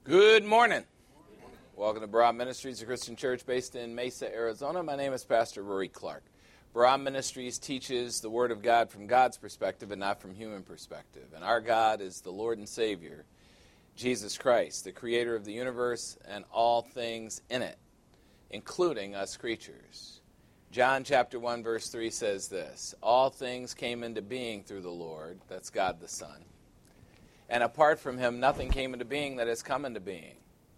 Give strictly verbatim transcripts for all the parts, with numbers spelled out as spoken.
Good morning. Welcome to Barah Ministries, a Christian church based in Mesa, Arizona. My name is Pastor Rory Clark. Barah Ministries teaches the Word of God from God's perspective and not from human perspective. And our God is the Lord and Savior, Jesus Christ, the creator of the universe and all things in it, including us creatures. John chapter one, verse three says this: all things came into being through the Lord, that's God the Son. And apart from him, nothing came into being that has come into being.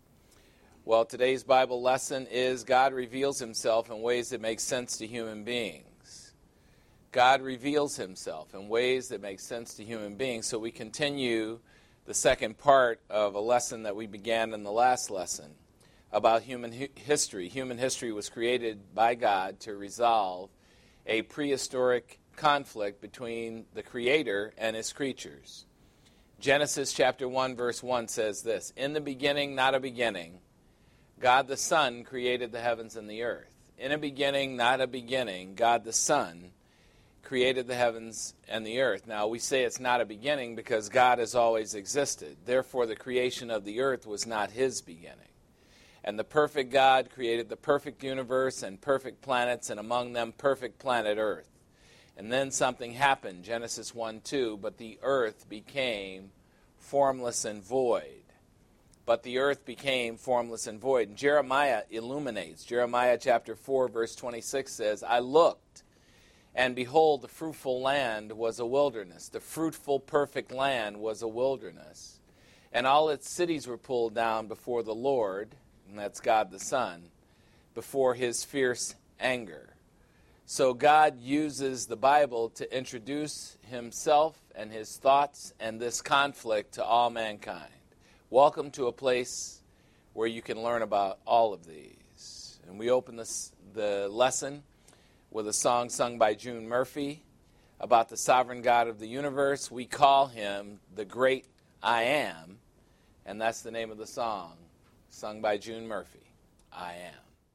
Well, today's Bible lesson is God reveals himself in ways that make sense to human beings. God reveals himself in ways that make sense to human beings. So we continue the second part of a lesson that we began in the last lesson about human hi- history. Human history was created by God to resolve a prehistoric conflict between the Creator and his creatures. Genesis chapter one, verse one says this: in the beginning, not a beginning, God the Son created the heavens and the earth. In a beginning, not a beginning, God the Son created the heavens and the earth. Now, we say it's not a beginning because God has always existed. Therefore, the creation of the earth was not his beginning. And the perfect God created the perfect universe and perfect planets, and among them, perfect planet Earth. And then something happened, Genesis one two, but the earth became formless and void. But the earth became formless and void. And Jeremiah illuminates. Jeremiah chapter four, verse twenty-six says, I looked, and behold, the fruitful land was a wilderness. The fruitful, perfect land was a wilderness. And all its cities were pulled down before the Lord, and that's God the Son, before his fierce anger. So God uses the Bible to introduce himself and his thoughts and this conflict to all mankind. Welcome to a place where you can learn about all of these. And we open this, the lesson with a song sung by June Murphy about the sovereign God of the universe. We call him the great I Am, and that's the name of the song, sung by June Murphy, I Am.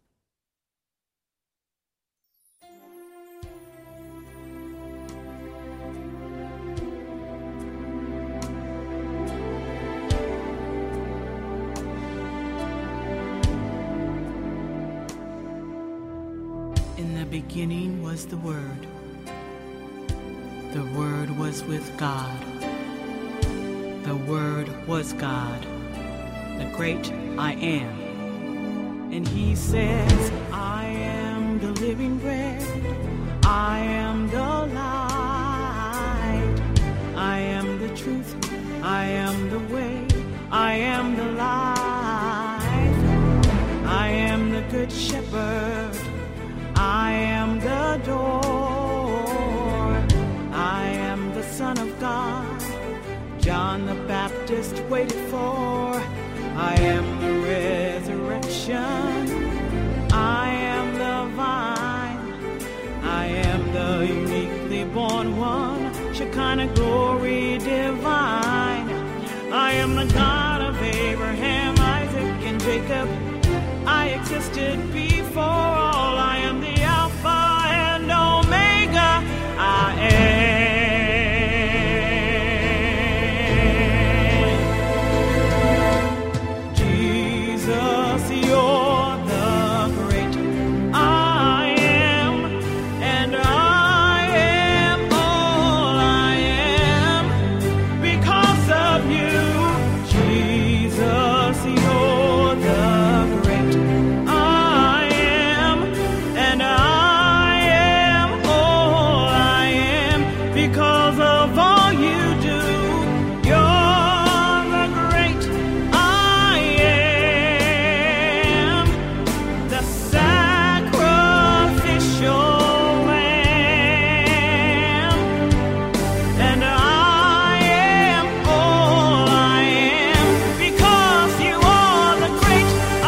In the beginning was the Word. The Word was with God. The Word was God, the great I Am. And he says, I am the living bread. I am the light. I am the truth. I am the way. I am the life. I am the good shepherd. I am the door. I am the Son of God. John the Baptist waited for. I am the resurrection. I am the vine. I am the uniquely born one. Shekinah glory divine. I am the God of Abraham, Isaac, and Jacob. I existed before all. I am the Alpha and Omega. I am. Jesus, you're the great I am. And I am all I am because of you. Jesus, you're the great I am. And I am all I am because of all you do. You're the great I am, the sacrificial lamb. And I am all I am because you are the great I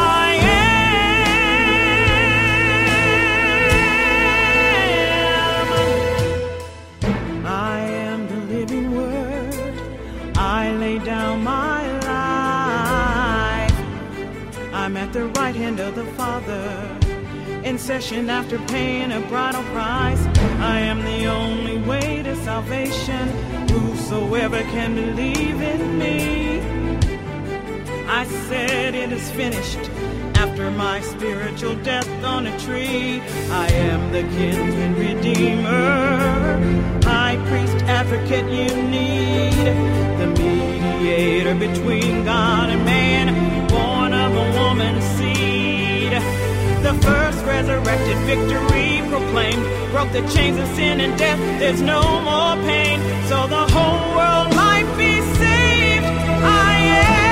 am. I am the living word. I lay down my life. I'm at the right hand of the Father, in session after paying a bridal price. I am the only way to salvation. Whosoever can believe in me. I said it is finished. After my spiritual death on a tree, I am the kinsman redeemer, high priest, advocate you need, the mediator between God and man, born of a woman's seed. The first resurrected victory proclaimed, broke the chains of sin and death, there's no more pain, so the whole world might be saved. I am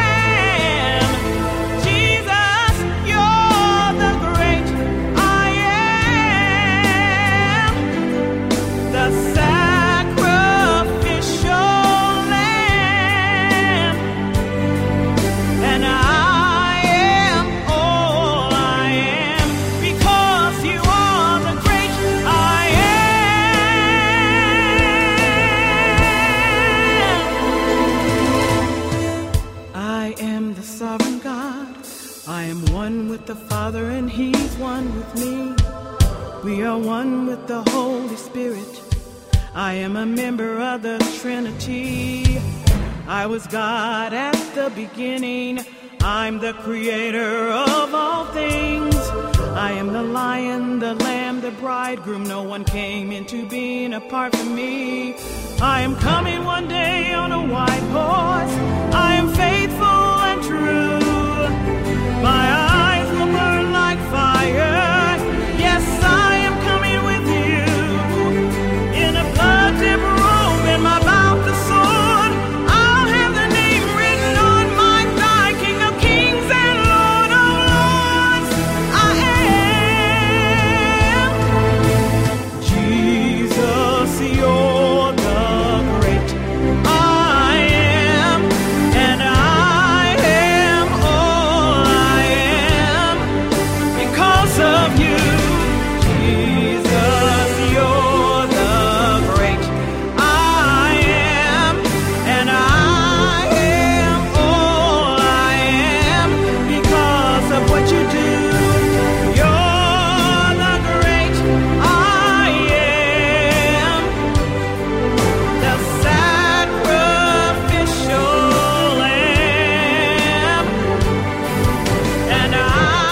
the Father and He's one with me. We are one with the Holy Spirit. I am a member of the Trinity. I was God at the beginning. I'm the creator of all things. I am the lion, the lamb, the bridegroom. No one came into being apart from me. I am coming one day on a white horse. I am faithful and true. My eyes will burn like fire. Yes, I am coming with you. In a blood-dipped robe and my mouth a sword, I'll have the name written on my thigh, King of kings and Lord of lords. I am Jesus, you're the great I am, and I of you, Jesus, you're the great I am, and I am all I am because of what you do. You're the great I am, the sacrificial lamb, and I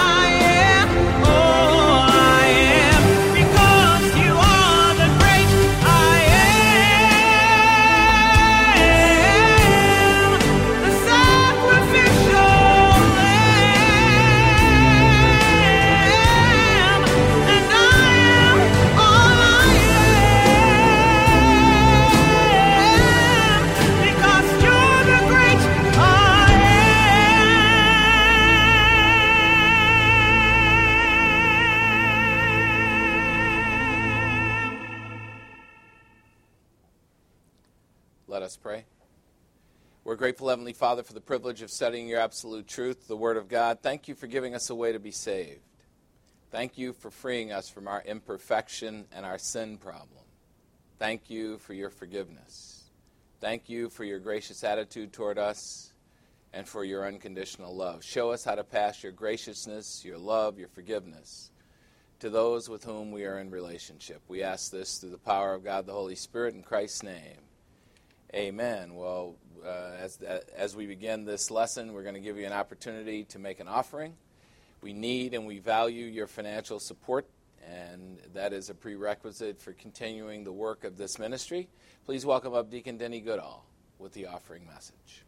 Grateful, Heavenly Father, for the privilege of studying your absolute truth, the Word of God. Thank you for giving us a way to be saved. Thank you for freeing us from our imperfection and our sin problem. Thank you for your forgiveness. Thank you for your gracious attitude toward us and for your unconditional love. Show us how to pass your graciousness, your love, your forgiveness to those with whom we are in relationship. We ask this through the power of God, the Holy Spirit, in Christ's name. Amen. Well, Uh, as, as we begin this lesson, we're going to give you an opportunity to make an offering. We need and we value your financial support, and that is a prerequisite for continuing the work of this ministry. Please welcome up Deacon Denny Goodall with the offering message.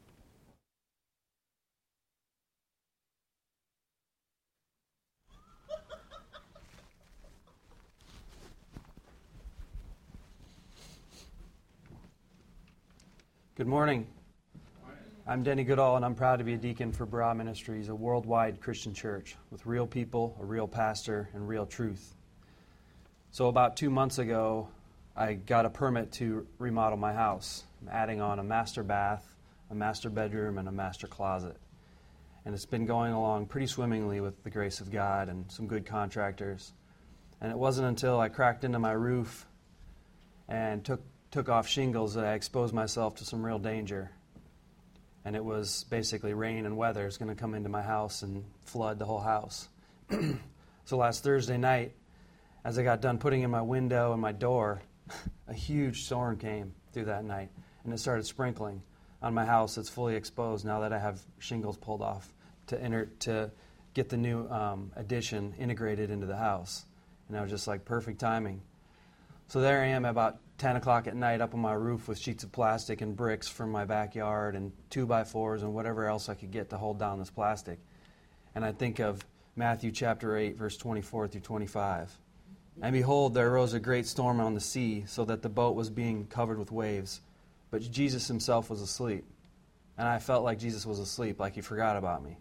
Good morning. I'm Denny Goodall, and I'm proud to be a deacon for Barah Ministries, a worldwide Christian church with real people, a real pastor, and real truth. So about two months ago, I got a permit to remodel my house. I'm adding on a master bath, a master bedroom, and a master closet. And it's been going along pretty swimmingly with the grace of God and some good contractors. And it wasn't until I cracked into my roof and took took off shingles that I exposed myself to some real danger. And it was basically rain and weather is going to come into my house and flood the whole house. So last Thursday night, as I got done putting in my window and my door, a huge storm came through that night, and it started sprinkling. on my house that's fully exposed now that I have shingles pulled off to enter to get the new um, addition integrated into the house. And I was just like, perfect timing. So there I am at about ten o'clock at night up on my roof with sheets of plastic and bricks from my backyard and two by fours and whatever else I could get to hold down this plastic. And I think of Matthew chapter eight, verse twenty-four through twenty-five. And behold, there arose a great storm on the sea, so that the boat was being covered with waves. But Jesus himself was asleep. And I felt like Jesus was asleep, like he forgot about me.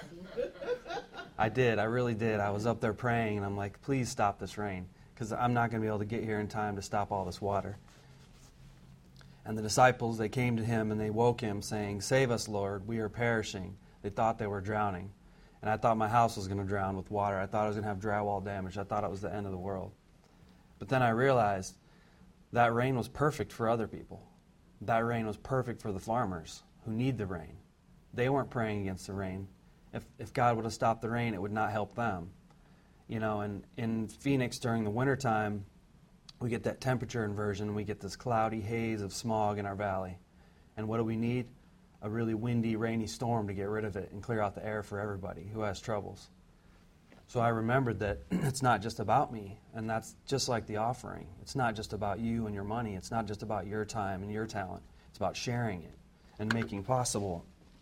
I did, I really did. I was up there praying, and I'm like, please stop this rain, because I'm not going to be able to get here in time to stop all this water. And the disciples, they came to him, and they woke him, saying, save us, Lord, we are perishing. They thought they were drowning. And I thought my house was going to drown with water. I thought I was going to have drywall damage. I thought it was the end of the world. But then I realized that rain was perfect for other people. That rain was perfect for the farmers who need the rain. They weren't praying against the rain. If if God would have stopped the rain, it would not help them. You know, and in Phoenix during the wintertime, we get that temperature inversion. We get this cloudy haze of smog in our valley. And what do we need? A really windy, rainy storm to get rid of it and clear out the air for everybody who has troubles. So I remembered that it's not just about me, and that's just like the offering. It's not just about you and your money. It's not just about your time and your talent. It's about sharing it and making possible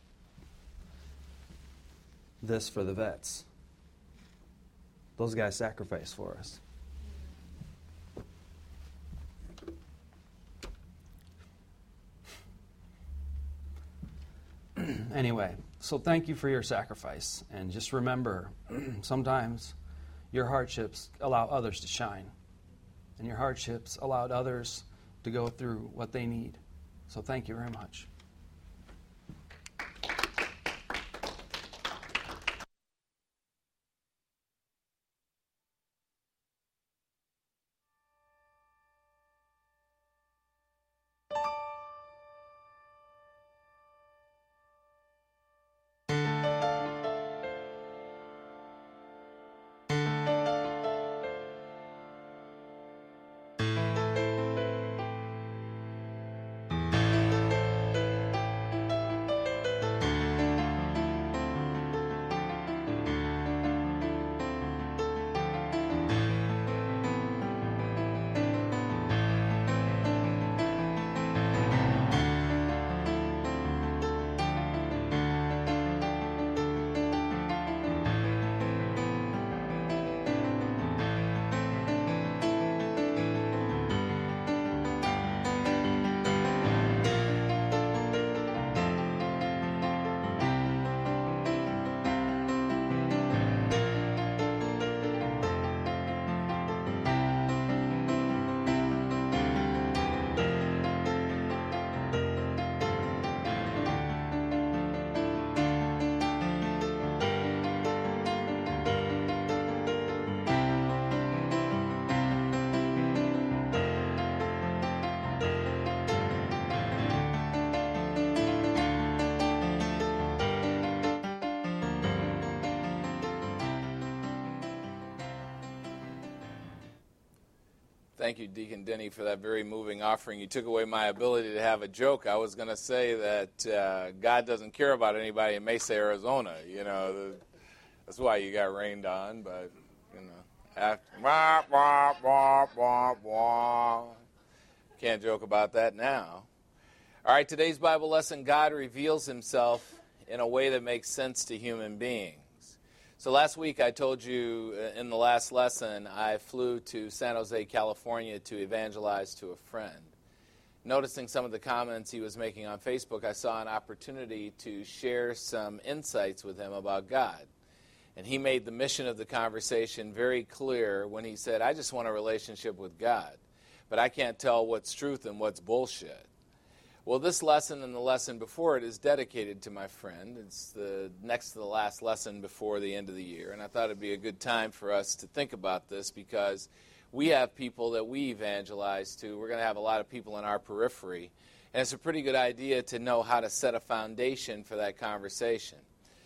this for the vets. Those guys sacrificed for us. Anyway, so thank you for your sacrifice. And just remember, sometimes your hardships allow others to shine. And your hardships allowed others to go through what they need. So thank you very much. Thank you, Deacon Denny, for that very moving offering. You took away my ability to have a joke. I was going to say that uh, God doesn't care about anybody in Mesa, Arizona. You know, the, that's why you got rained on. But, you know, after, wah, wah, wah, wah, wah. Can't joke about that now. All right, today's Bible lesson, God reveals himself in a way that makes sense to human beings. So last week I told you in the last lesson I flew to San Jose, California to evangelize to a friend. Noticing some of the comments he was making on Facebook, I saw an opportunity to share some insights with him about God. And he made the mission of the conversation very clear when he said, I just want a relationship with God, but I can't tell what's truth and what's bullshit. Well, this lesson and the lesson before it is dedicated to my friend. It's the next to the last lesson before the end of the year, and I thought it'd be a good time for us to think about this because we have people that we evangelize to. We're going to have a lot of people in our periphery, and it's a pretty good idea to know how to set a foundation for that conversation.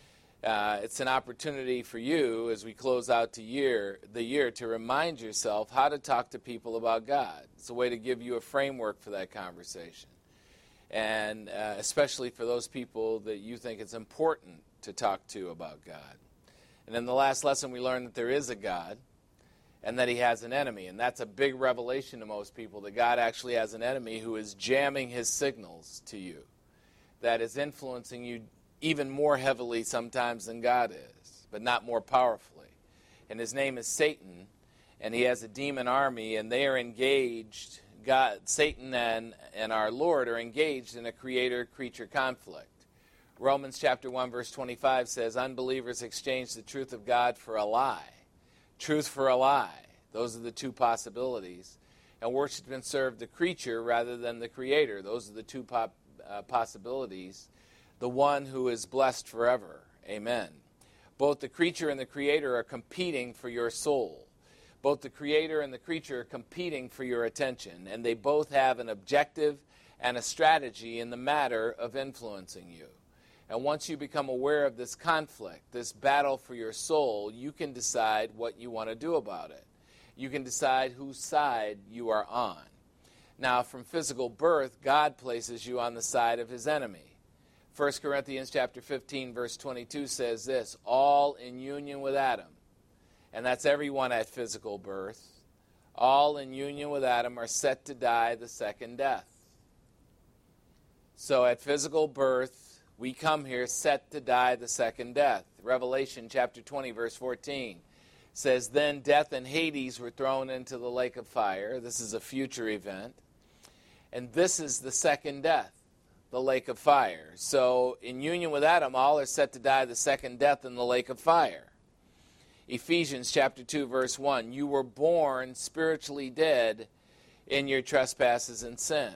Uh, it's an opportunity for you as we close out the year, the year to remind yourself how to talk to people about God. It's a way to give you a framework for that conversation. and uh, especially for those people that you think it's important to talk to about God. And in the last lesson, we learned that there is a God and that he has an enemy. And that's a big revelation to most people, that God actually has an enemy who is jamming his signals to you, that is influencing you even more heavily sometimes than God is, but not more powerfully. And his name is Satan, and he has a demon army, and they are engaged, God, Satan and, and our Lord are engaged in a creator-creature conflict. Romans chapter one, verse twenty-five says, unbelievers exchange the truth of God for a lie. Truth for a lie. Those are the two possibilities. And worship and serve the creature rather than the creator. Those are the two pop, uh, possibilities. The one who is blessed forever. Amen. Both the creature and the creator are competing for your soul. Both the creator and the creature are competing for your attention. And they both have an objective and a strategy in the matter of influencing you. And once you become aware of this conflict, this battle for your soul, you can decide what you want to do about it. You can decide whose side you are on. Now, from physical birth, God places you on the side of his enemy. First Corinthians chapter fifteen, verse twenty-two says this, all in union with Adam. And that's everyone at physical birth. All in union with Adam are set to die the second death. So at physical birth, we come here set to die the second death. Revelation chapter twenty, verse fourteen says, then death and Hades were thrown into the lake of fire. This is a future event. And this is the second death, the lake of fire. So in union with Adam, all are set to die the second death in the lake of fire. Ephesians chapter two, verse one, you were born spiritually dead in your trespasses and sins.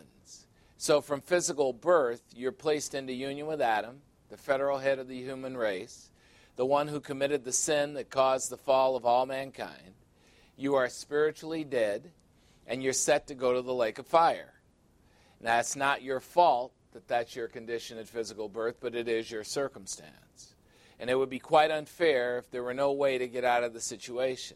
So from physical birth, you're placed into union with Adam, the federal head of the human race, the one who committed the sin that caused the fall of all mankind. You are spiritually dead, and you're set to go to the lake of fire. Now, it's not your fault that that's your condition at physical birth, but it is your circumstance. And it would be quite unfair if there were no way to get out of the situation.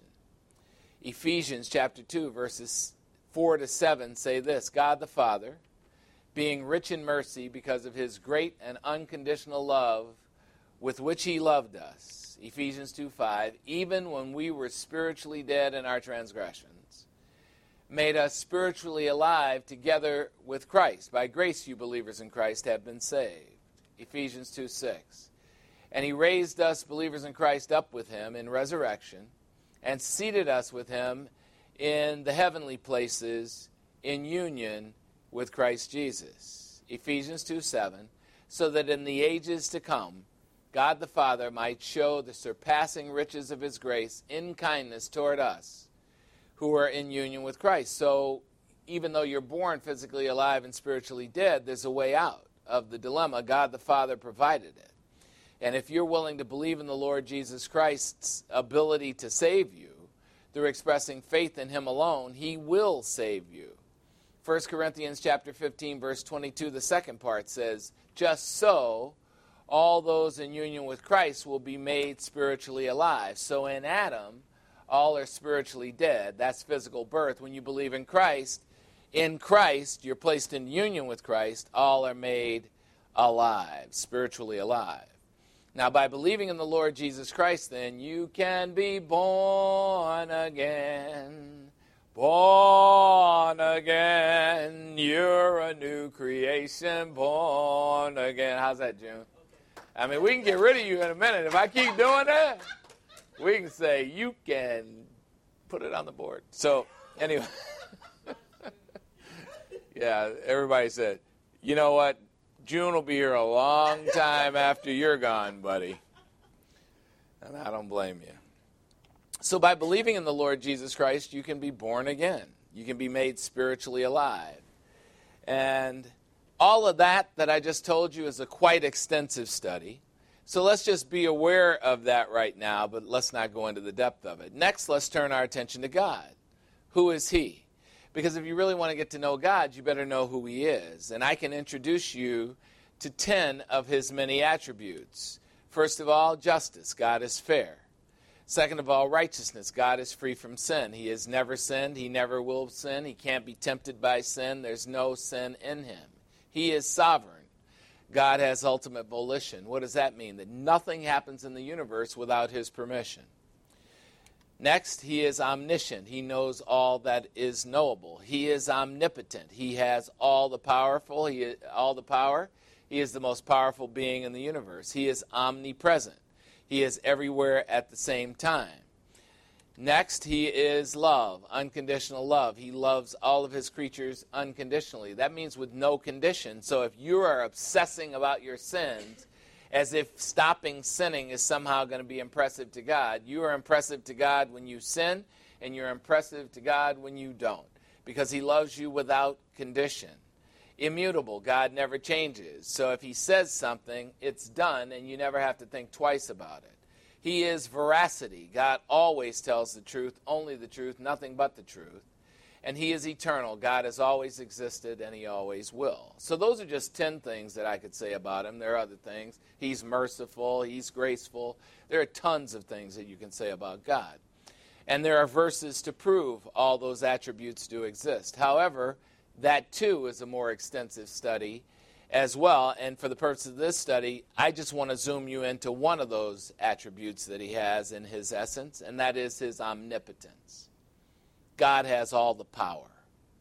Ephesians chapter two, verses four to seven say this, God the Father, being rich in mercy because of his great and unconditional love with which he loved us, Ephesians two five, even when we were spiritually dead in our transgressions, made us spiritually alive together with Christ. By grace you believers in Christ have been saved, Ephesians two six. And he raised us believers in Christ up with him in resurrection and seated us with him in the heavenly places in union with Christ Jesus, Ephesians two seven, so that in the ages to come, God the Father might show the surpassing riches of his grace in kindness toward us who are in union with Christ. So even though you're born physically alive and spiritually dead, there's a way out of the dilemma. God the Father provided it. And if you're willing to believe in the Lord Jesus Christ's ability to save you through expressing faith in him alone, he will save you. First Corinthians chapter fifteen, verse twenty-two, the second part says, just so all those in union with Christ will be made spiritually alive. So in Adam, all are spiritually dead. That's physical birth. When you believe in Christ, in Christ, you're placed in union with Christ, all are made alive, spiritually alive. Now, by believing in the Lord Jesus Christ, then, you can be born again. Born again, you're a new creation, born again. How's that, June? I mean, we can get rid of you in a minute. If I keep doing that, we can say, you can put it on the board. So, anyway. Yeah, everybody said, you know what? June will be here a long time after you're gone, buddy. And I don't blame you. So by believing in the Lord Jesus Christ, you can be born again. You can be made spiritually alive. And all of that that I just told you is a quite extensive study. So let's just be aware of that right now, but let's not go into the depth of it. Next, let's turn our attention to God. Who is he? Because if you really want to get to know God, you better know who he is. And I can introduce you to ten of his many attributes. First of all, justice. God is fair. Second of all, righteousness. God is free from sin. He has never sinned. He never will sin. He can't be tempted by sin. There's no sin in him. He is sovereign. God has ultimate volition. What does that mean? That nothing happens in the universe without his permission. Next, he is omniscient. He knows all that is knowable. He is omnipotent. He has all the powerful, he all the power. He is the most powerful being in the universe. He is omnipresent. He is everywhere at the same time. Next, he is love, unconditional love. He loves all of his creatures unconditionally. That means with no condition. So if you are obsessing about your sins as if stopping sinning is somehow going to be impressive to God, you are impressive to God when you sin, and you're impressive to God when you don't, because he loves you without condition. Immutable, God never changes. So if he says something, it's done, and you never have to think twice about it. He is veracity. God always tells the truth, only the truth, nothing but the truth. And he is eternal. God has always existed, and he always will. So those are just ten things that I could say about him. There are other things. He's merciful. He's graceful. There are tons of things that you can say about God. And there are verses to prove all those attributes do exist. However, that too is a more extensive study as well, and for the purpose of this study, I just want to zoom you into one of those attributes that he has in his essence, and that is his omnipotence. God has all the power.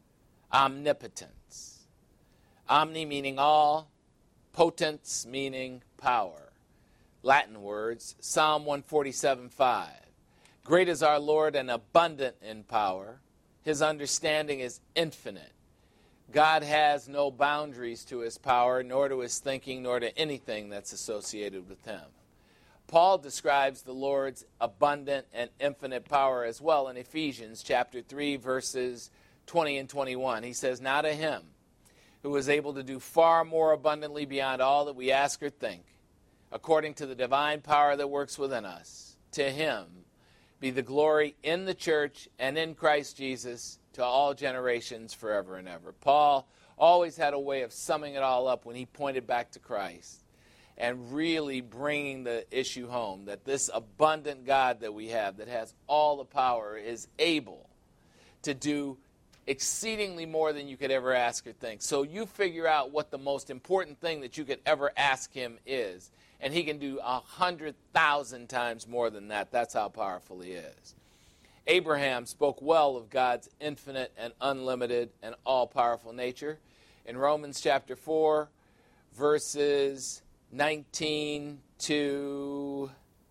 Omnipotence. Omni meaning all, potence meaning power. Latin words, Psalm one forty-seven five. Great is our Lord and abundant in power. His understanding is infinite. God has no boundaries to his power, nor to his thinking, nor to anything that's associated with him. Paul describes the Lord's abundant and infinite power as well in Ephesians chapter three, verses twenty and twenty-one. He says, "Now to him who is able to do far more abundantly beyond all that we ask or think, according to the divine power that works within us, to him be the glory in the church and in Christ Jesus to all generations forever and ever." Paul always had a way of summing it all up when he pointed back to Christ and really bringing the issue home that this abundant God that we have that has all the power is able to do exceedingly more than you could ever ask or think. So you figure out what the most important thing that you could ever ask him is, and he can do a hundred thousand times more than that. That's how powerful he is. Abraham spoke well of God's infinite and unlimited and all-powerful nature. In Romans chapter four, verses nineteen to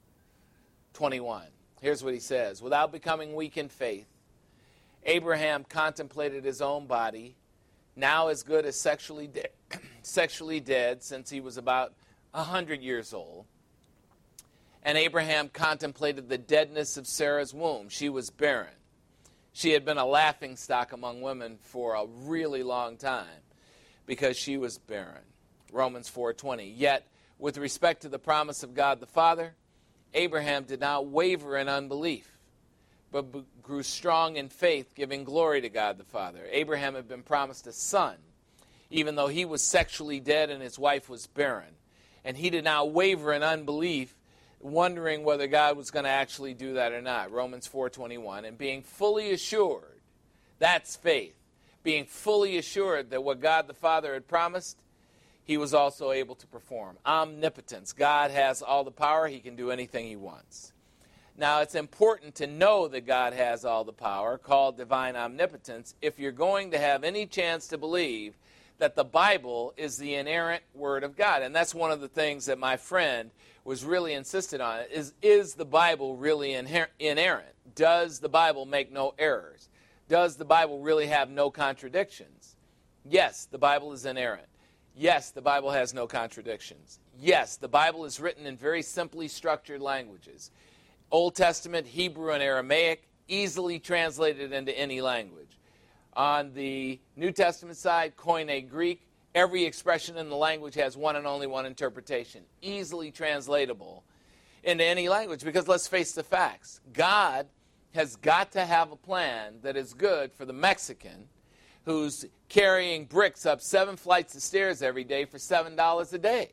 twenty-one. Here's what he says. Without becoming weak in faith, Abraham contemplated his own body, now as good as sexually, de- sexually dead, since he was about a hundred years old. And Abraham contemplated the deadness of Sarah's womb. She was barren. She had been a laughingstock among women for a really long time because she was barren. Romans four twenty. Yet, with respect to the promise of God the Father, Abraham did not waver in unbelief, but b- grew strong in faith, giving glory to God the Father. Abraham had been promised a son, even though he was sexually dead and his wife was barren. And he did not waver in unbelief, wondering whether God was going to actually do that or not. Romans four twenty-one. And being fully assured, that's faith, being fully assured that what God the Father had promised, he was also able to perform. Omnipotence. God has all the power. He can do anything he wants. Now, it's important to know that God has all the power, called divine omnipotence, if you're going to have any chance to believe that the Bible is the inerrant Word of God. And that's one of the things that my friend was really insistent on, is, is the Bible really inher- inerrant? Does the Bible make no errors? Does the Bible really have no contradictions? Yes, the Bible is inerrant. Yes, the Bible has no contradictions. Yes, the Bible is written in very simply structured languages. Old Testament, Hebrew, and Aramaic, easily translated into any language. On the New Testament side, Koine Greek, every expression in the language has one and only one interpretation, easily translatable into any language, because let's face the facts. God has got to have a plan that is good for the Mexican who's carrying bricks up seven flights of stairs every day for seven dollars a day,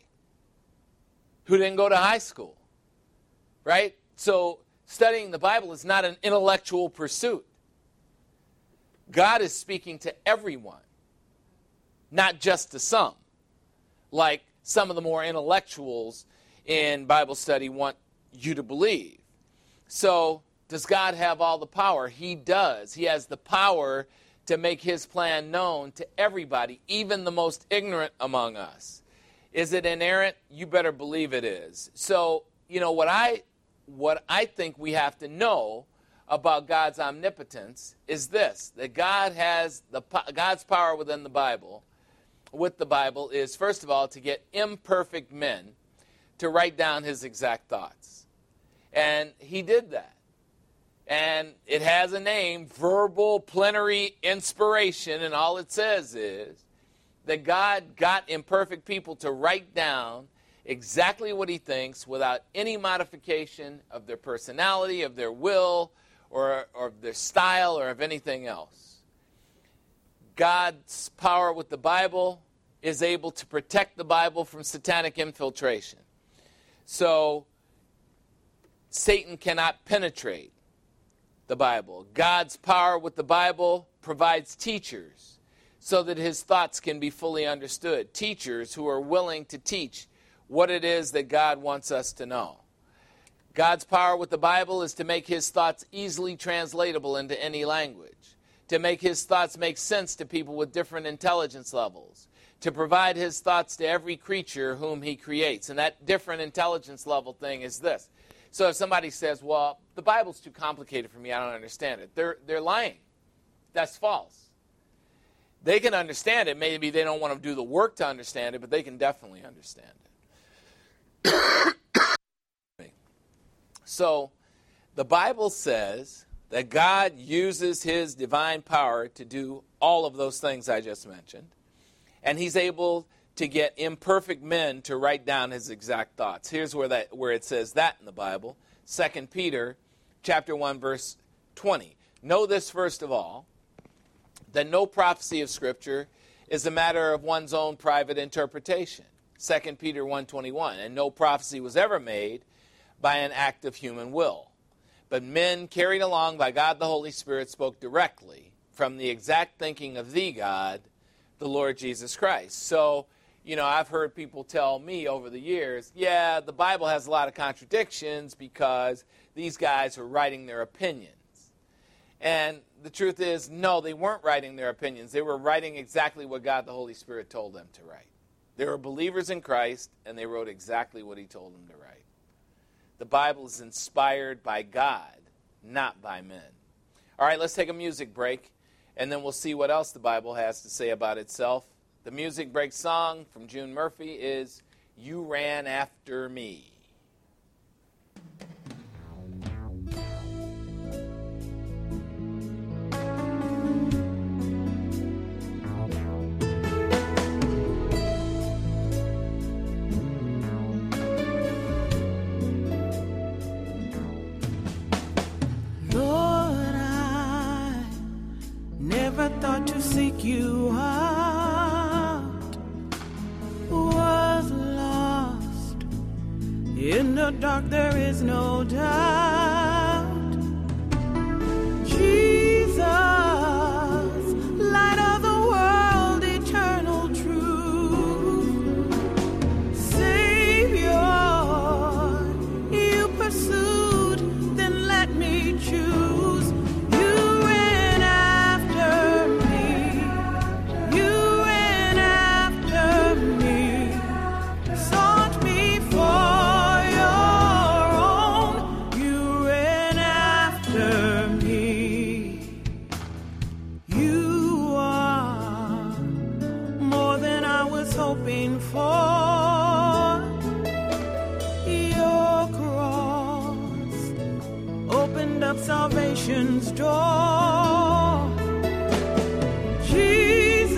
who didn't go to high school, right? So studying the Bible is not an intellectual pursuit. God is speaking to everyone. not just to some, like some of the more intellectuals in Bible study want you to believe. So, does God have all the power? He does. He has the power to make his plan known to everybody, even the most ignorant among us. Is it inerrant? You better believe it is. So, you know, what I what I think we have to know about God's omnipotence is this, that God has the God's power within the Bible, with the Bible, is, first of all, to get imperfect men to write down his exact thoughts. And he did that. And it has a name, verbal plenary inspiration, and all it says is that God got imperfect people to write down exactly what he thinks without any modification of their personality, of their will, or, or of their style, or of anything else. God's power with the Bible is able to protect the Bible from satanic infiltration. So Satan cannot penetrate the Bible. God's power with the Bible provides teachers so that his thoughts can be fully understood. Teachers who are willing to teach what it is that God wants us to know. God's power with the Bible is to make his thoughts easily translatable into any language, to make his thoughts make sense to people with different intelligence levels, to provide his thoughts to every creature whom he creates. And that different intelligence level thing is this. So if somebody says, well, the Bible's too complicated for me, I don't understand it, they're, they're lying. That's false. They can understand it. Maybe they don't want to do the work to understand it, but they can definitely understand it. So the Bible says that God uses his divine power to do all of those things I just mentioned, and he's able to get imperfect men to write down his exact thoughts. Here's where that where it says that in the Bible. Second Peter chapter one, verse twenty. Know this, first of all, that no prophecy of Scripture is a matter of one's own private interpretation. Second Peter one twenty-one. And no prophecy was ever made by an act of human will, but men carried along by God the Holy Spirit spoke directly from the exact thinking of the God, the Lord Jesus Christ. So, you know, I've heard people tell me over the years, yeah, the Bible has a lot of contradictions because these guys are writing their opinions. And the truth is, no, they weren't writing their opinions. They were writing exactly what God the Holy Spirit told them to write. They were believers in Christ, and they wrote exactly what he told them to write. The Bible is inspired by God, not by men. All right, let's take a music break, and then we'll see what else the Bible has to say about itself. The music break song from June Murphy is You Ran After Me. Lord, I never thought to seek you out, was lost. In the dark there is no doubt. Jesus, light of the world, eternal truth. Savior, you pursued, then let me choose. You ran after me. You ran after me. Sought me for your own. You ran after me. You are more than I was hoping for. Your cross opened up salvation's door. Jesus,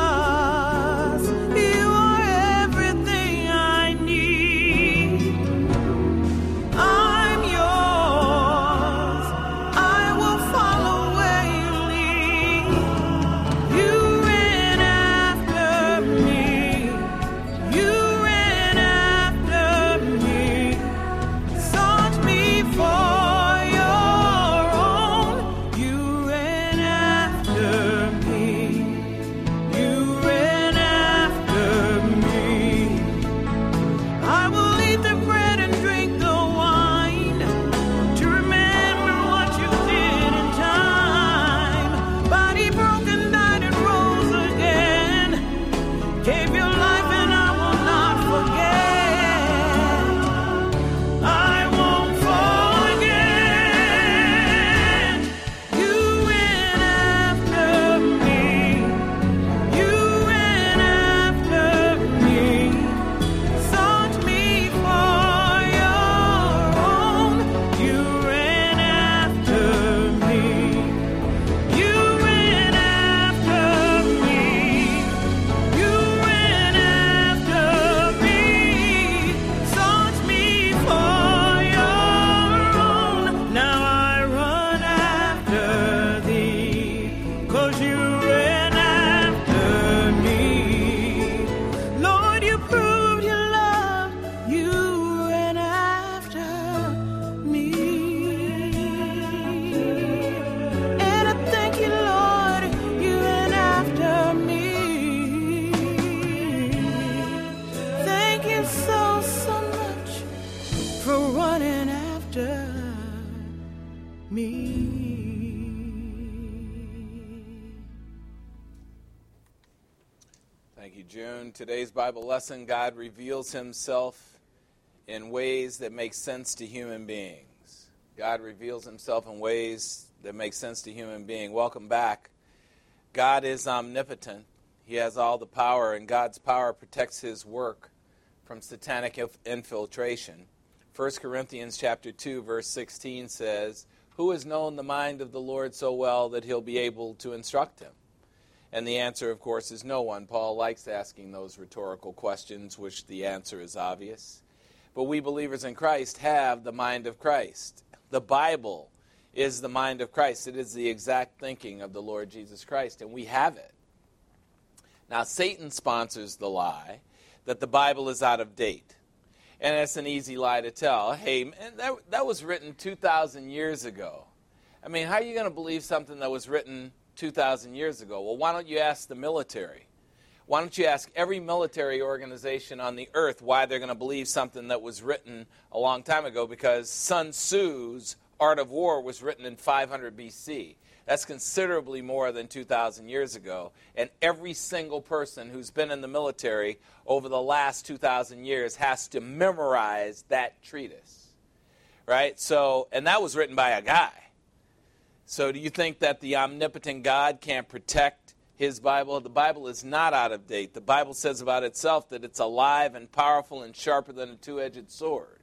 you are everything I need. I'm yours. I will follow where you lead. You ran after me. You ran after me. Sought me for your own. You Thank you, June. Today's Bible lesson, God reveals himself in ways that make sense to human beings. God reveals himself in ways that make sense to human beings. Welcome back. God is omnipotent. He has all the power, and God's power protects his work from satanic infiltration. First Corinthians chapter two, verse sixteen says, "Who has known the mind of the Lord so well that he'll be able to instruct him?" And the answer, of course, is no one. Paul likes asking those rhetorical questions, which the answer is obvious. But we believers in Christ have the mind of Christ. The Bible is the mind of Christ. It is the exact thinking of the Lord Jesus Christ, and we have it. Now, Satan sponsors the lie that the Bible is out of date. And it's an easy lie to tell. Hey, man, that, that was written two thousand years ago. I mean, how are you going to believe something that was written two thousand years ago? Well, why don't you ask the military? Why don't you ask every military organization on the earth why they're going to believe something that was written a long time ago? Because Sun Tzu's Art of War was written in five hundred B C. That's considerably more than two thousand years ago. And every single person who's been in the military over the last two thousand years has to memorize that treatise. Right? So, and that was written by a guy. So do you think that the omnipotent God can't protect his Bible? The Bible is not out of date. The Bible says about itself that it's alive and powerful and sharper than a two-edged sword.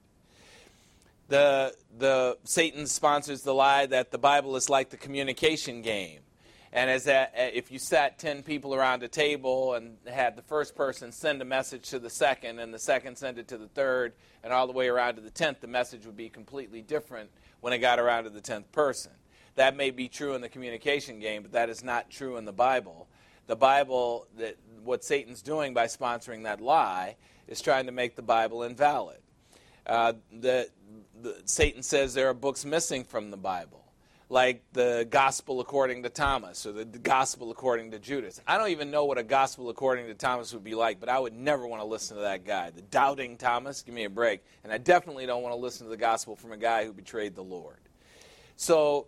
The, the Satan sponsors the lie that the Bible is like the communication game. And as that, if you sat ten people around a table and had the first person send a message to the second and the second send it to the third and all the way around to the tenth, the message would be completely different when it got around to the tenth person. That may be true in the communication game, but that is not true in the Bible. The Bible, that what Satan's doing by sponsoring that lie, is trying to make the Bible invalid. Uh, the, the, Satan says there are books missing from the Bible, like the Gospel according to Thomas or the, the Gospel according to Judas. I don't even know what a Gospel according to Thomas would be like, but I would never want to listen to that guy. The doubting Thomas, give me a break. And I definitely don't want to listen to the Gospel from a guy who betrayed the Lord. So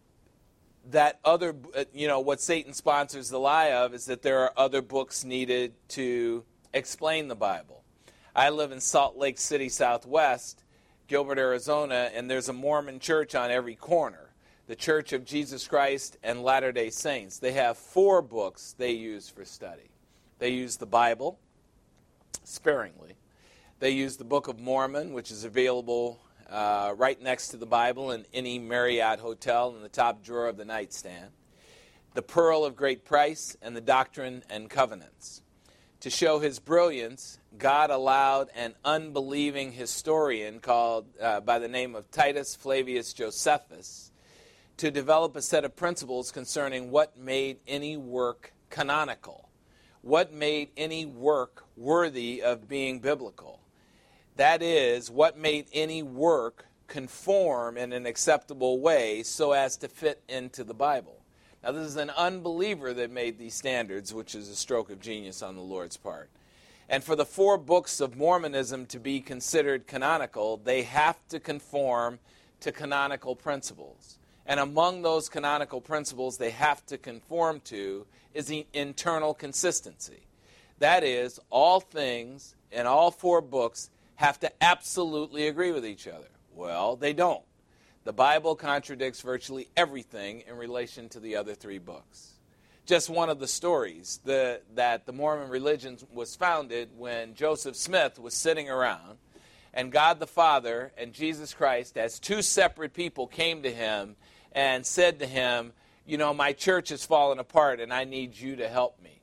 that other, you know, what Satan sponsors the lie of is that there are other books needed to explain the Bible. I live in Salt Lake City, Southwest, Gilbert, Arizona, and there's a Mormon church on every corner, the Church of Jesus Christ and Latter-day Saints. They have four books they use for study. They use the Bible sparingly. They use the Book of Mormon, which is available Uh, right next to the Bible in any Marriott hotel in the top drawer of the nightstand, the Pearl of Great Price, and the Doctrine and Covenants. To show his brilliance, God allowed an unbelieving historian called uh, by the name of Titus Flavius Josephus to develop a set of principles concerning what made any work canonical, what made any work worthy of being biblical. That is, what made any work conform in an acceptable way so as to fit into the Bible. Now, this is an unbeliever that made these standards, which is a stroke of genius on the Lord's part. And for the four books of Mormonism to be considered canonical, they have to conform to canonical principles. And among those canonical principles they have to conform to is the internal consistency. That is, all things in all four books have to absolutely agree with each other. Well, they don't. The Bible contradicts virtually everything in relation to the other three books. Just one of the stories, the, that the Mormon religion was founded when Joseph Smith was sitting around, and God the Father and Jesus Christ, as two separate people, came to him and said to him, you know, my church has fallen apart and I need you to help me.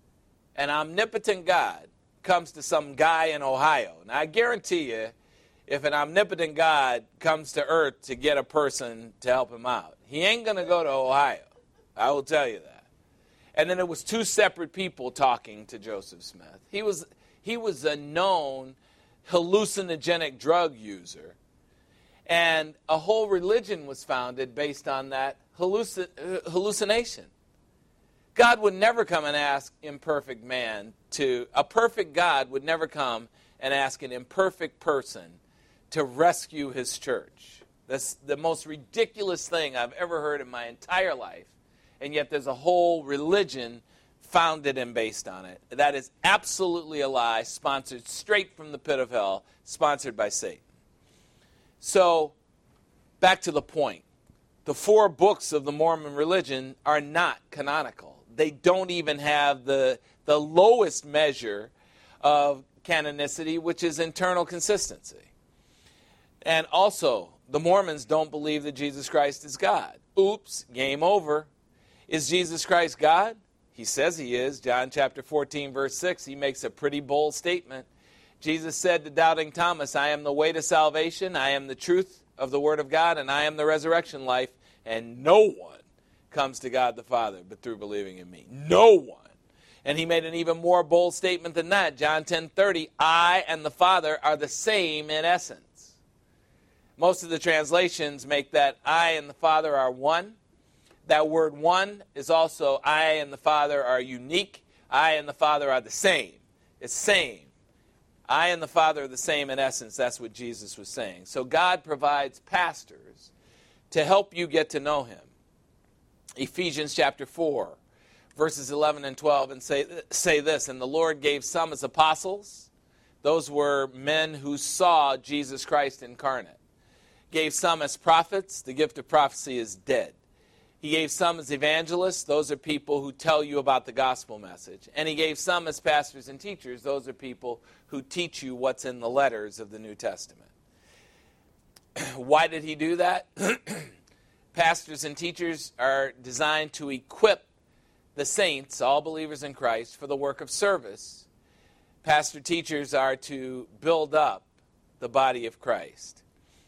An omnipotent God comes to some guy in Ohio. Now, I guarantee you, if an omnipotent God comes to earth to get a person to help him out, he ain't going to go to Ohio. I will tell you that. And then it was two separate people talking to Joseph Smith. He was, he was a known hallucinogenic drug user, and a whole religion was founded based on that hallucin- hallucination. God would never come and ask imperfect man to, a perfect God would never come and ask an imperfect person to rescue his church. That's the most ridiculous thing I've ever heard in my entire life. And yet there's a whole religion founded and based on it. That is absolutely a lie, sponsored straight from the pit of hell, sponsored by Satan. So, back to the point. The four books of the Mormon religion are not canonical. They don't even have the, the lowest measure of canonicity, which is internal consistency. And also, the Mormons don't believe that Jesus Christ is God. Oops, game over. Is Jesus Christ God? He says he is. John chapter fourteen, verse six, he makes a pretty bold statement. Jesus said to doubting Thomas, I am the way to salvation, I am the truth of the Word of God, and I am the resurrection life, and no one comes to God the Father but through believing in me. No one. And he made an even more bold statement than that. John ten thirty, I and the Father are the same in essence. Most of the translations make that I and the Father are one. That word one is also I and the Father are unique. I and the Father are the same. It's same. I and the Father are the same in essence. That's what Jesus was saying. So God provides pastors to help you get to know him. Ephesians chapter four, verses eleven and twelve, and say, say this, and the Lord gave some as apostles. Those were men who saw Jesus Christ incarnate. Gave some as prophets. The gift of prophecy is dead. He gave some as evangelists. Those are people who tell you about the gospel message. And he gave some as pastors and teachers. Those are people who teach you what's in the letters of the New Testament. Why did he do that? Pastors and teachers are designed to equip the saints, all believers in Christ, for the work of service. Pastor teachers are to build up the body of Christ.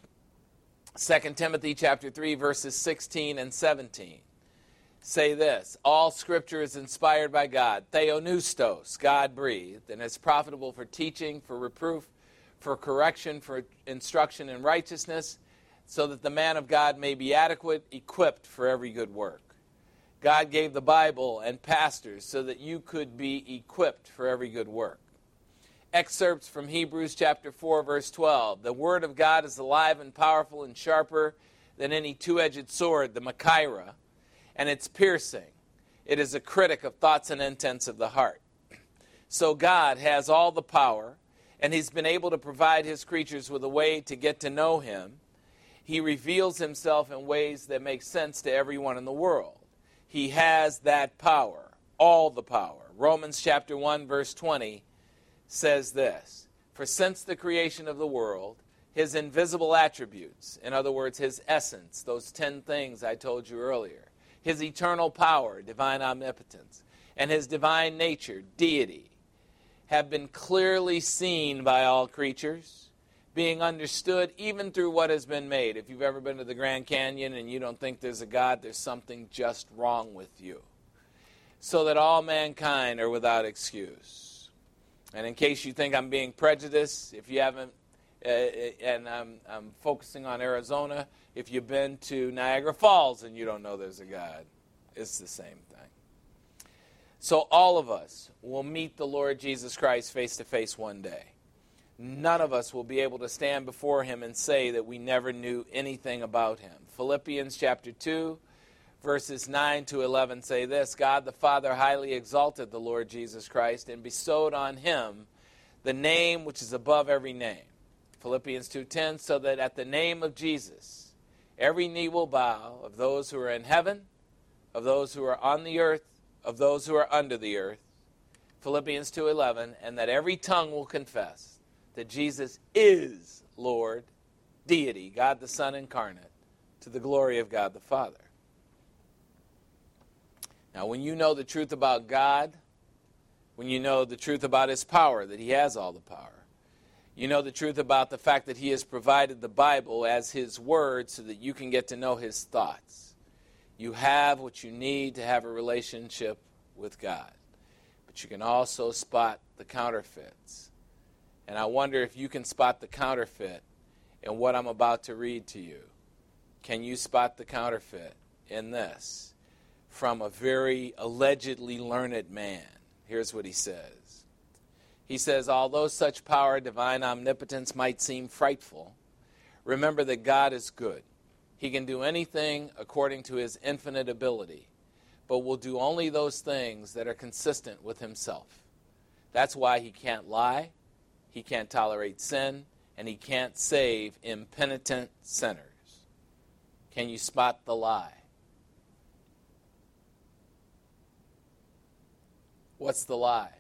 Second Timothy chapter three, verses sixteen and seventeen say this, all Scripture is inspired by God, theonoustos, God-breathed, and is profitable for teaching, for reproof, for correction, for instruction in righteousness, so that the man of God may be adequate, equipped for every good work. God gave the Bible and pastors so that you could be equipped for every good work. Excerpts from Hebrews chapter four, verse twelve. The word of God is alive and powerful and sharper than any two-edged sword, the Machaira, and it's piercing. It is a critic of thoughts and intents of the heart. So God has all the power, and he's been able to provide his creatures with a way to get to know him. He reveals himself in ways that make sense to everyone in the world. He has that power, all the power. Romans chapter one, verse twenty says this, for since the creation of the world, his invisible attributes, in other words, his essence, those ten things I told you earlier, his eternal power, divine omnipotence, and his divine nature, deity, have been clearly seen by all creatures, being understood even through what has been made. If you've ever been to the Grand Canyon and you don't think there's a God, there's something just wrong with you. So that all mankind are without excuse. And in case you think I'm being prejudiced, if you haven't, uh, and I'm, I'm focusing on Arizona, if you've been to Niagara Falls and you don't know there's a God, it's the same thing. So all of us will meet the Lord Jesus Christ face to face one day. None of us will be able to stand before him and say that we never knew anything about him. Philippians chapter two, verses nine to eleven say this, God the Father highly exalted the Lord Jesus Christ and bestowed on him the name which is above every name. Philippians two ten, so that at the name of Jesus every knee will bow, of those who are in heaven, of those who are on the earth, of those who are under the earth. Philippians two eleven, and that every tongue will confess that Jesus is Lord, deity, God the Son incarnate, to the glory of God the Father. Now, when you know the truth about God, when you know the truth about his power, that he has all the power, you know the truth about the fact that he has provided the Bible as his word so that you can get to know his thoughts. You have what you need to have a relationship with God. But you can also spot the counterfeits. And I wonder if you can spot the counterfeit in what I'm about to read to you. Can you spot the counterfeit in this? From a very allegedly learned man. Here's what he says. He says, although such power, divine omnipotence, might seem frightful, remember that God is good. He can do anything according to his infinite ability. but will do only those things that are consistent with himself. That's why he can't lie, he can't tolerate sin, and he can't save impenitent sinners. Can you spot the lie? What's the lie?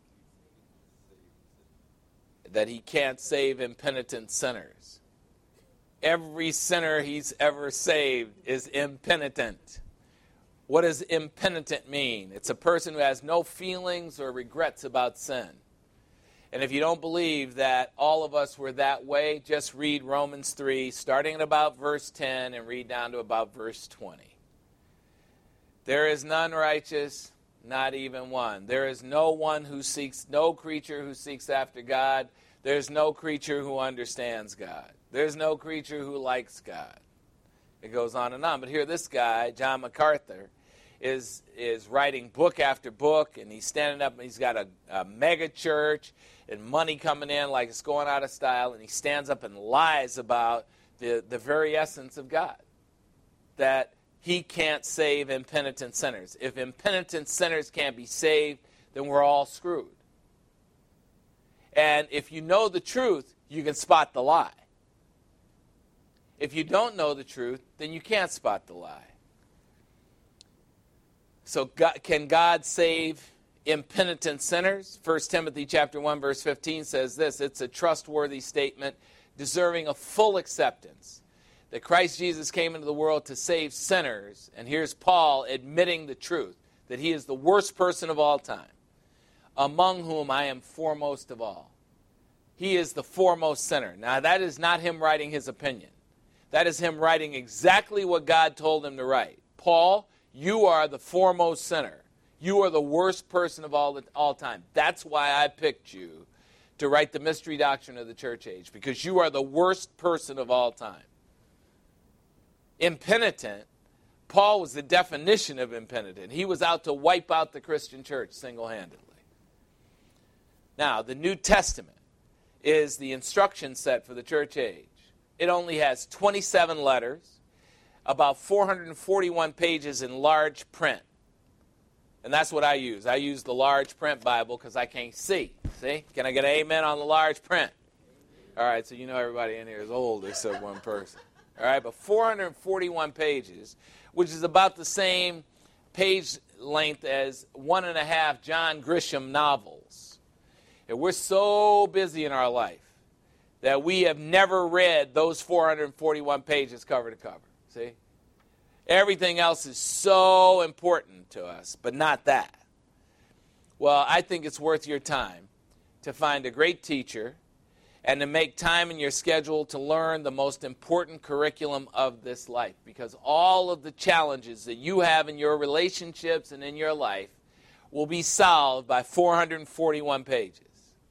That he can't save impenitent sinners. Every sinner he's ever saved is impenitent. What does impenitent mean? It's a person who has no feelings or regrets about sin. And if you don't believe that all of us were that way, just read Romans three, starting at about verse ten and read down to about verse twenty. There is none righteous, not even one. There is no one who seeks, no creature who seeks after God. There's no creature who understands God. There's no creature who likes God. It goes on and on. But here this guy, John MacArthur, is is writing book after book, and he's standing up, and he's got a, a mega church and money coming in like it's going out of style, and he stands up and lies about the, the very essence of God, that he can't save impenitent sinners. If impenitent sinners can't be saved, then we're all screwed. And if you know the truth, you can spot the lie. If you don't know the truth, then you can't spot the lie. So God, can God save impenitent sinners? First Timothy chapter one, verse fifteen says this. It's a trustworthy statement deserving of full acceptance, that Christ Jesus came into the world to save sinners. And here's Paul admitting the truth, that he is the worst person of all time, among whom I am foremost of all. He is the foremost sinner. Now, that is not him writing his opinion. That is him writing exactly what God told him to write. Paul, you are the foremost sinner. You are the worst person of all, all time. That's why I picked you to write the mystery doctrine of the church age, because you are the worst person of all time. Impenitent, Paul was the definition of impenitent. He was out to wipe out the Christian church single-handedly. Now, the New Testament is the instruction set for the church age. It only has twenty-seven letters, about four hundred forty-one pages in large print. And that's what I use. I use the large print Bible because I can't see. See? Can I get an amen on the large print? All right, so you know everybody in here is old except one person. All right, but four hundred forty-one pages, which is about the same page length as one and a half John Grisham novels. And we're so busy in our life that we have never read those four hundred forty-one pages cover to cover. See? Everything else is so important to us, but not that. Well, I think it's worth your time to find a great teacher and to make time in your schedule to learn the most important curriculum of this life, because all of the challenges that you have in your relationships and in your life will be solved by four hundred forty-one pages.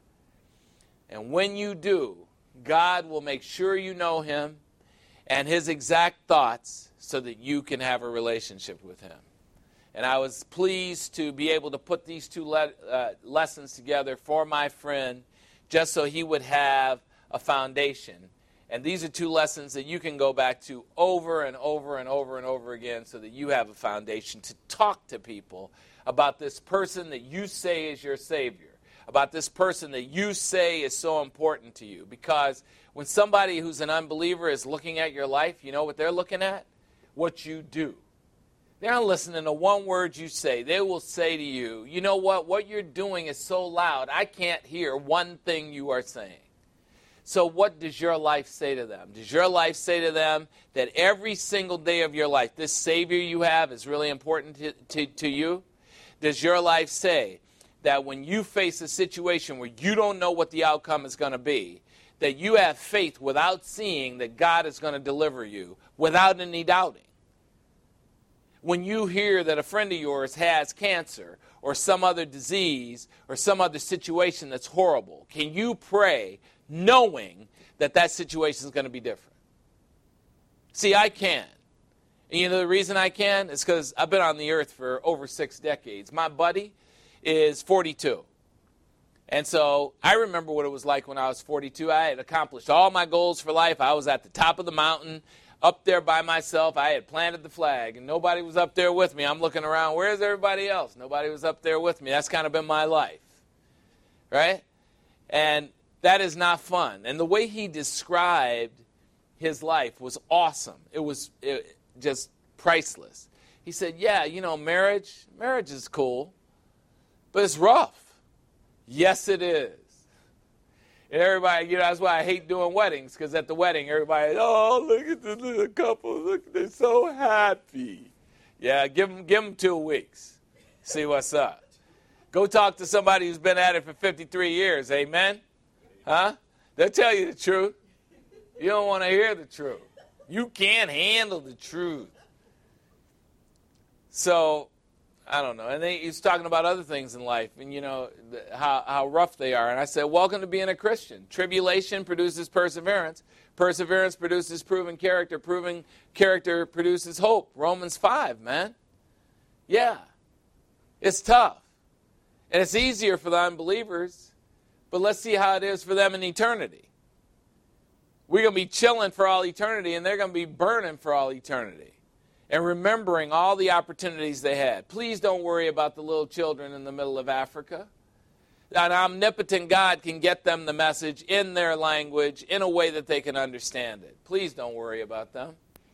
And when you do, God will make sure you know him and his exact thoughts so that you can have a relationship with him. And I was pleased to be able to put these two le- uh, lessons together for my friend just so he would have a foundation. And these are two lessons that you can go back to over and over and over and over again so that you have a foundation to talk to people about this person that you say is your Savior, about this person that you say is so important to you. Because when somebody who's an unbeliever is looking at your life, you know what they're looking at? What you do. They're not listening to one word you say. They will say to you, you know what? What you're doing is so loud, I can't hear one thing you are saying. So what does your life say to them? Does your life say to them that every single day of your life, this Savior you have is really important to, to, to you? Does your life say that when you face a situation where you don't know what the outcome is going to be, that you have faith without seeing that God is going to deliver you, without any doubting? When you hear that a friend of yours has cancer or some other disease or some other situation that's horrible, can you pray knowing that that situation is going to be different? See, I can. And you know the reason I can is because I've been on the earth for over six decades. My buddy is forty-two. And so I remember what it was like when I was forty-two. I had accomplished all my goals for life. I was at the top of the mountain. up there by myself. I had planted the flag, and nobody was up there with me. I'm looking around. Where's everybody else? Nobody was up there with me. That's kind of been my life, right? And that is not fun. And the way he described his life was awesome. It was it, just priceless. He said, yeah, you know, marriage, marriage is cool, but it's rough. Yes, it is. And everybody, you know, that's why I hate doing weddings, because at the wedding, everybody, oh, look at the little couple. Look, they're so happy. Yeah, give them, give them two weeks. See what's up. Go talk to somebody who's been at it for fifty-three years. Amen? Huh? They'll tell you the truth. You don't want to hear the truth. You can't handle the truth. So, I don't know. And then he's talking about other things in life and, you know, how, how rough they are. And I said, welcome to being a Christian. Tribulation produces perseverance. Perseverance produces proven character. Proven character produces hope. Romans five, man. Yeah. It's tough. And it's easier for the unbelievers. But let's see how it is for them in eternity. We're going to be chilling for all eternity, and they're going to be burning for all eternity. And remembering all the opportunities they had. Please don't worry about the little children in the middle of Africa. An omnipotent God can get them the message in their language in a way that they can understand it. Please don't worry about them.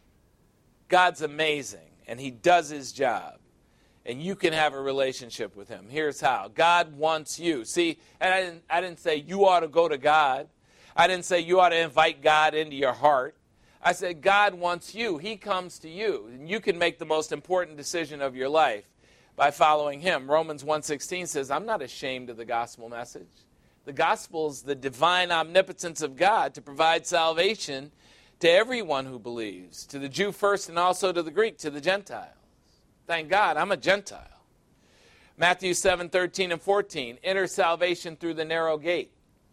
God's amazing, and he does his job. And you can have a relationship with him. Here's how. God wants you. See, and I didn't, I didn't say you ought to go to God. I didn't say you ought to invite God into your heart. I said, God wants you. He comes to you. And you can make the most important decision of your life by following him. Romans one sixteen says, I'm not ashamed of the gospel message. The gospel is the divine omnipotence of God to provide salvation to everyone who believes, to the Jew first and also to the Greek, to the Gentiles. Thank God, I'm a Gentile. Matthew seven thirteen and fourteen, enter salvation through the narrow gate.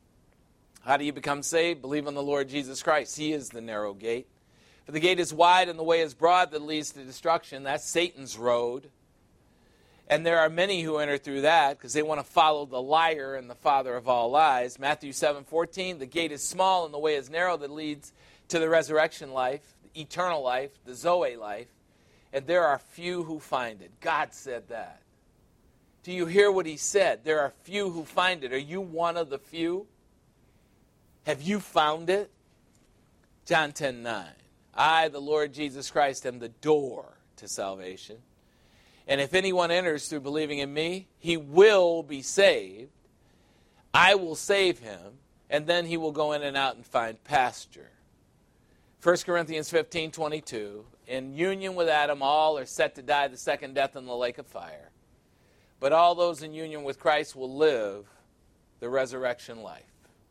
How do you become saved? Believe on the Lord Jesus Christ. He is the narrow gate. For the gate is wide and the way is broad that leads to destruction. That's Satan's road. And there are many who enter through that because they want to follow the liar and the father of all lies. Matthew seven fourteen, the gate is small and the way is narrow that leads to the resurrection life, the eternal life, the Zoe life. And there are few who find it. God said that. Do you hear what he said? There are few who find it. Are you one of the few? Have you found it? John ten nine. I, the Lord Jesus Christ, am the door to salvation. And if anyone enters through believing in me, he will be saved. I will save him, and then he will go in and out and find pasture. First Corinthians fifteen twenty-two. In union with Adam, all are set to die the second death in the lake of fire. But all those in union with Christ will live the resurrection life.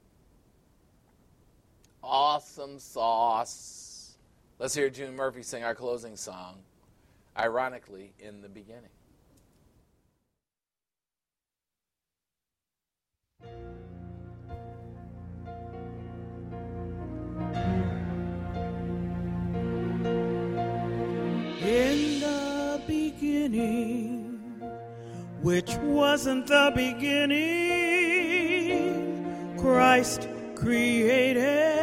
Awesome sauce. Let's hear June Murphy sing our closing song, ironically, in the beginning. In the beginning, which wasn't the beginning, Christ created.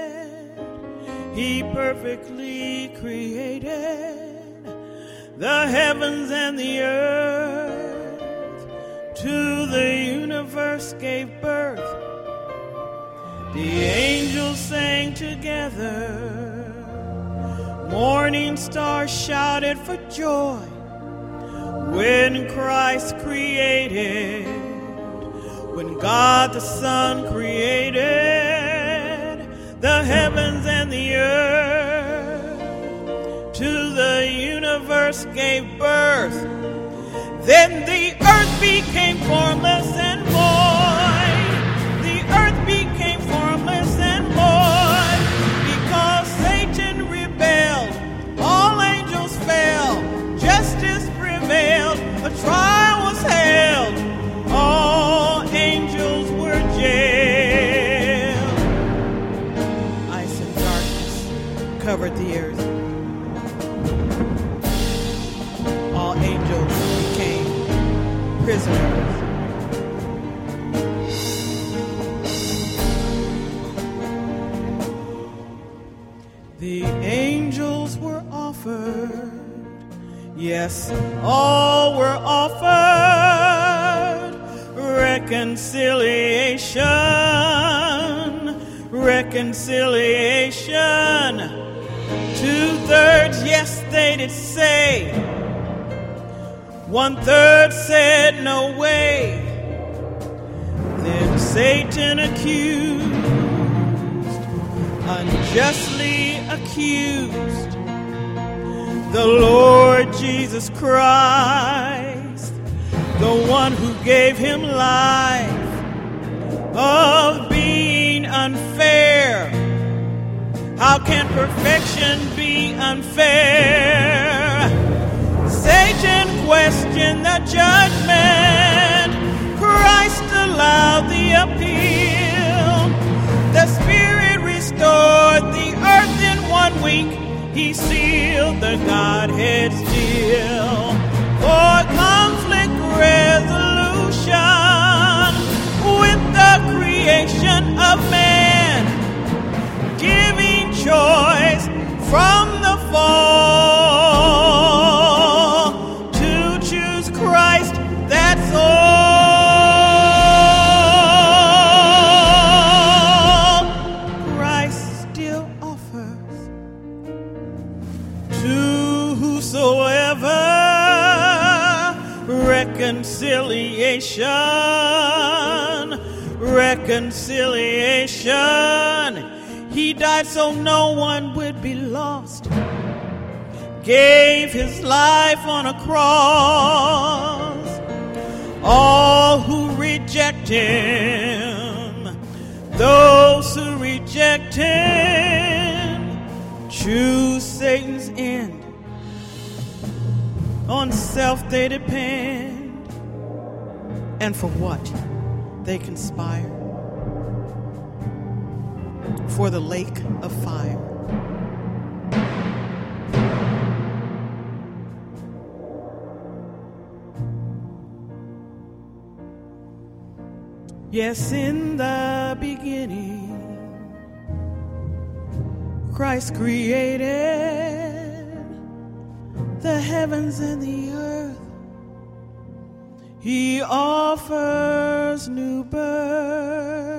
He perfectly created the heavens and the earth. To the universe gave birth. The angels sang together. Morning stars shouted for joy when Christ created. When God the Son created the heavens and the earth, to the universe gave birth. Then the earth became formless and void. The earth became formless and void because Satan rebelled. All angels fell. Justice prevailed. A trial was held. All angels were jailed. Ice and darkness covered the earth. All angels became prisoners Yes, all were offered reconciliation, reconciliation. Two-thirds, yes, they did say. One-third said no way. Then Satan accused, unjustly accused, the Lord Jesus Christ, the one who gave him life, of being unfair. How can perfection be unfair? Satan questioned the judgment. Christ allowed the appeal. The Spirit restored the earth in one week. He sealed the Godhead's deal for conflict resolution with the creation of man, giving choice from the fall to choose Christ. That's all. Christ still offers to whosoever reconciliation, reconciliation. He died so no one would be lost, gave his life on a cross. All who reject him, those who reject him, choose Satan's end. On self they depend, and for what they conspire? For the lake of fire. Yes, in the beginning, Christ created the heavens and the earth. He offers new birth.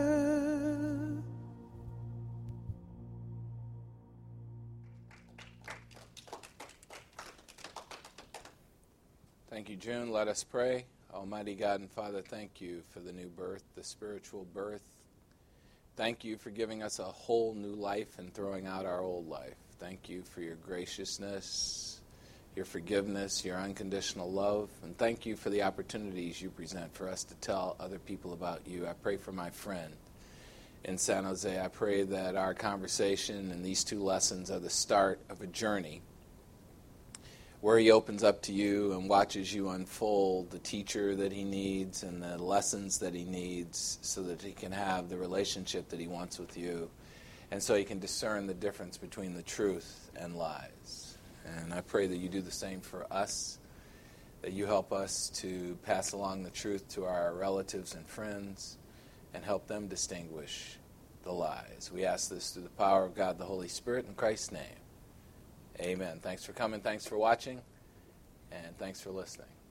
Thank you, June. Let us pray. Almighty God and Father, thank you for the new birth, the spiritual birth. Thank you for giving us a whole new life and throwing out our old life. Thank you for your graciousness, your forgiveness, your unconditional love, and thank you for the opportunities you present for us to tell other people about you. I pray for my friend in San Jose. I pray that our conversation and these two lessons are the start of a journey where he opens up to you and watches you unfold the teacher that he needs and the lessons that he needs so that he can have the relationship that he wants with you, and so he can discern the difference between the truth and lies. And I pray that you do the same for us, that you help us to pass along the truth to our relatives and friends and help them distinguish the lies. We ask this through the power of God the Holy Spirit in Christ's name. Amen. Thanks for coming. Thanks for watching. And thanks for listening.